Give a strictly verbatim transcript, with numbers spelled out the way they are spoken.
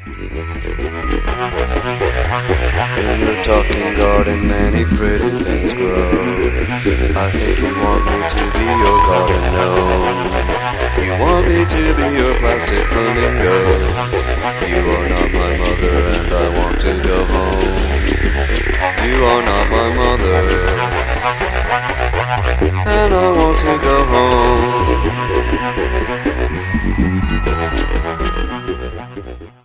In your talking garden many pretty things grow. I think you want me to be your garden gnome. You want me to be your plastic flamingo. You are not my mother and I want to go home. You are not my mother and I want to go home.